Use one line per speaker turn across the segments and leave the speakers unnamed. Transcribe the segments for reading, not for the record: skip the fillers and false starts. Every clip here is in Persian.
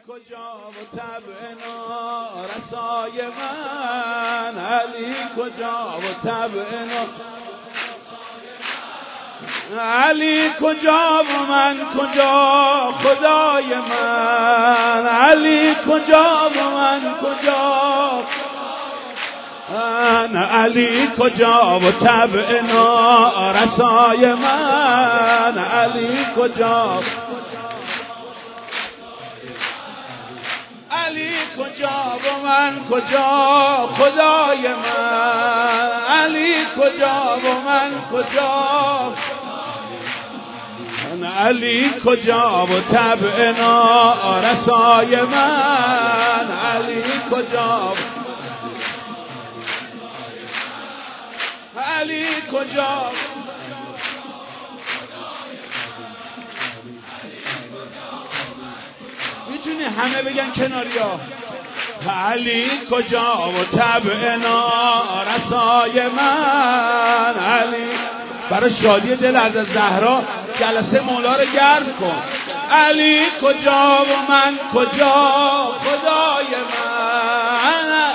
کجا و طبع نارسای من، علی کجا و طبع علی کجا و من کجا خدای من، علی کجا و من کجا علی کجا و طبع نارسای من، علی کجا علی کجا و من کجا خدای من، علی کجا و من کجا علی کجا و طبع نارسای من، علی کجا علی کجا میتونی همه بگن کناریا علی کجا و طبع نارسای من، علی برای شادی دل از زهرا جلسه مولا رو گرم کن. علی کجا و من کجا خدای من،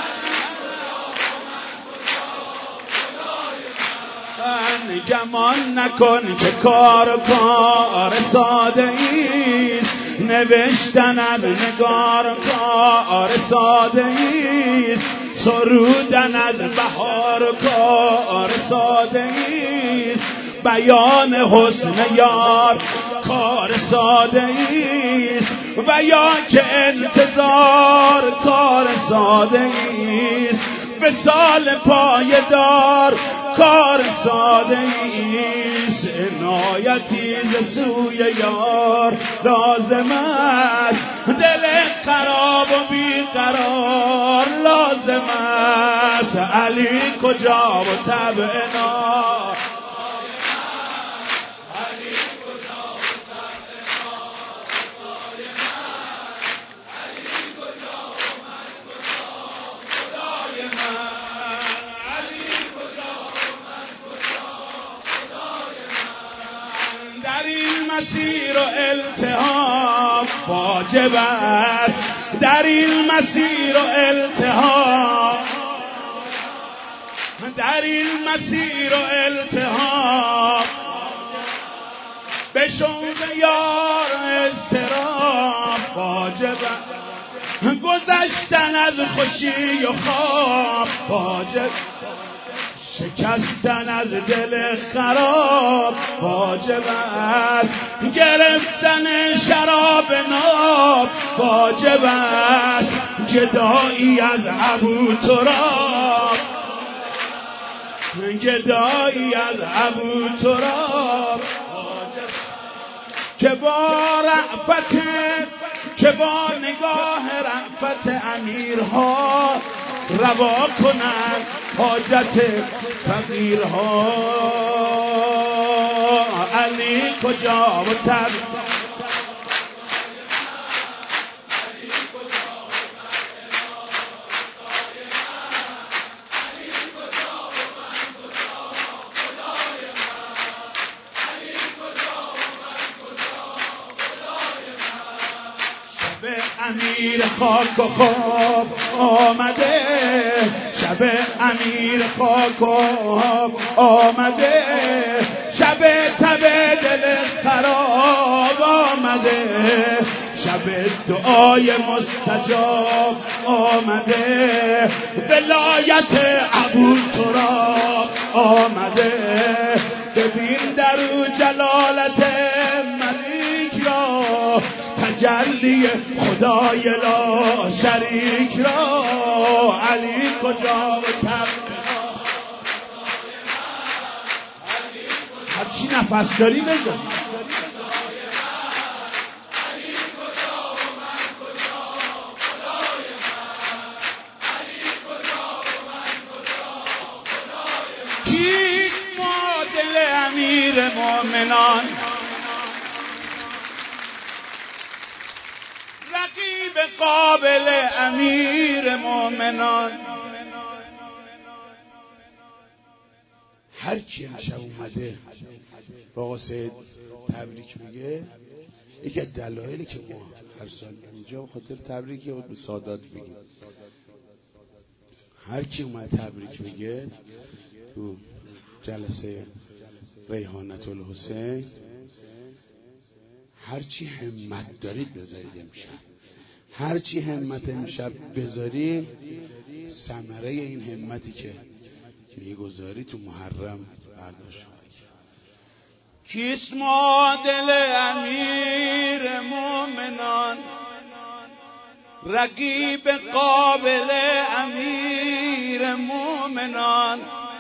گمان نکن که کار ساده ایست، نوشتن از نگار کار ساده ایست، سرودن از بهار کار ساده ایست، بیان حسن یار کار ساده ایست، و یا که انتظار کار ساده ایست، وصال پایدار کار ساده ایست، عنایتی ز سوی یار لازم است، دل خراب و بیقرار لازم است، علی کجا و طبع نار مسیر و التهاب واجب است، در این مسیر و التهاب، در این مسیر و التهاب، به شوق یار اضطراب واجب است، گذشتن از خوشی و خواب واجب، شکستن از دل خراب واجب است، گرفتن شراب ناب واجب است، گدایی از ابو تراب، گدایی از ابو تراب که با رأفت، که با نگاه رأفت امیرها روا کنند حاجت فقیرها، علی کجا و طبع امیر خاک و خواب آمده، شب امیر خاک و خواب آمده، شب تب دل خراب آمده، شب دعای مستجاب آمده، ولایت ابو تراب آمده، ببین در او جلالت ملیک را، تجلی خدای لا شریک را، علی کجا و طبع هرچی نفس داری بزن، کی معادل امیر مومنان، رقیب قابل امیر مومنان، هر کی امشب اومده با آقا سید تبریک میگه، یکی از دلایلی که ما هر سال اینجا به خاطر تبریکی بود به سادات بگیم. هر کی اومد تبریک میگه تو جلسه ریحانت الحسین، هرچی همت دارید بذارید امشب، هرچی همت امشب بذارید ثمره این همتی که میگذاری تو محرم برداشت.
کیست معادل امیر مومنان، رقیب قابل امیر مومنان،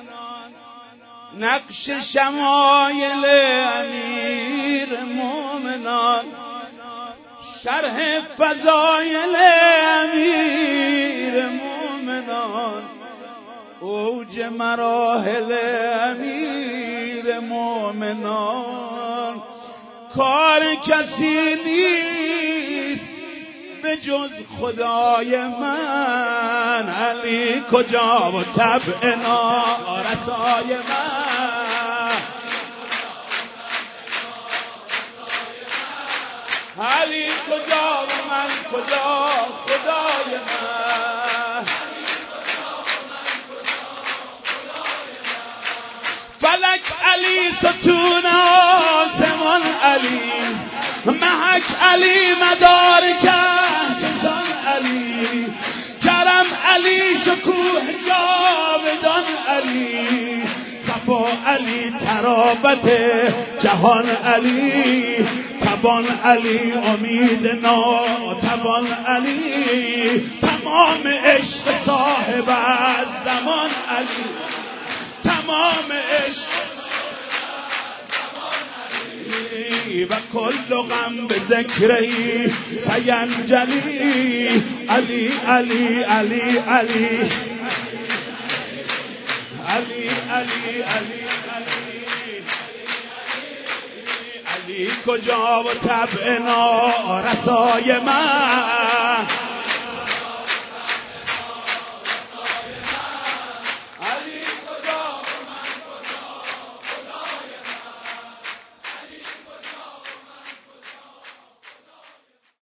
نقش شمایل امیر مومنان، شرح فضایل امیر مومنان، اوج مراحل امیر مومنان. کار کسی نیست به جز خدای من، علی کجا و طبع نارسای من، علی کجا و من کجا خدای من. فلک علی ستون آسمان علی، محک علی مدارک کهکشان علی، کرم علی شکوه جاودان علی، صفا علی ترابت جهان علی، تبان علی امید ناتوان علی، تمام عشق صاحب از زمان علی، تمام عشق و کل غم به ذکری سینجلی. علی علی علی علی علی علی علی علی کجا و طبع نارسای من.